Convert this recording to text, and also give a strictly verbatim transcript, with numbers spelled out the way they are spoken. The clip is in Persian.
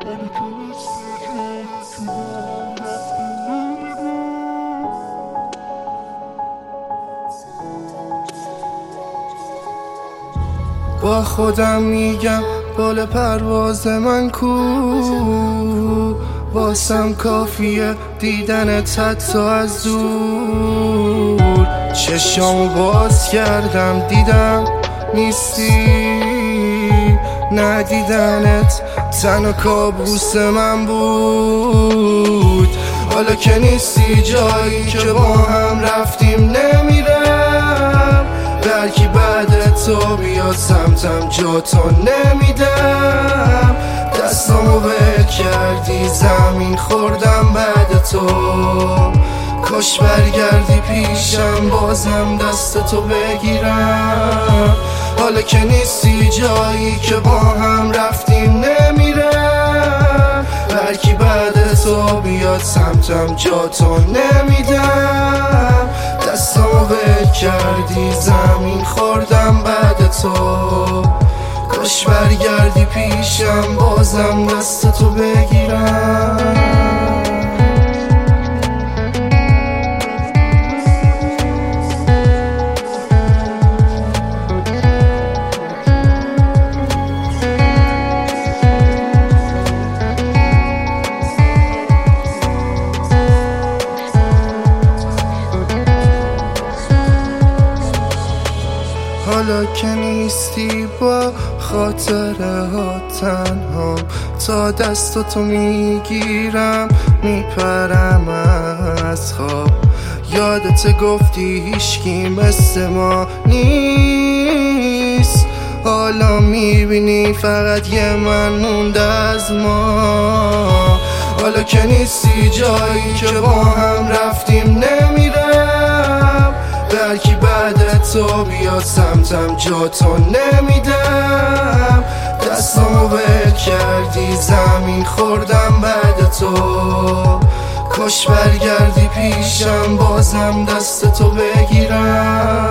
با خودم میگم بال پرواز من کو، واسم کافیه دیدنت حتی از دور. چشامو باز کردم دیدم نیستی، ندیدنت تنها کابوس من بود. حالا که نیستی جایی که با هم رفتیم نمیرم، بلکی بعد تو بیاد سمتم جا تو نمیدم. دستامو ول کردی زمین خوردم بعد تو، کاش برگردی پیشم بازم دست تو بگیرم. حالا که نیستی جایی که با هم رفتیم نمیرم، بلکی بعد تو بیاد سمتم جا تو نمیدم. دستامو ول کردی زمین خوردم بعد تو، کاش برگردی پیشم بازم دست تو بگیرم. حالا که نیستی با خاطره ها تنها، تا دست تو میگیرم میپرم از خواب. یادت گفتی هیچکی مثل ما نیست، حالا میبینی فقط یه من مونده از ما. حالا که نیستی جایی که با هم رفتیم نمیرم، بلکی بعد تو بیاد سمتم جا تو نمیدم. دستامو ول کردی زمین خوردم بعد تو، کاش برگردی پیشم بازم دست تو بگیرم.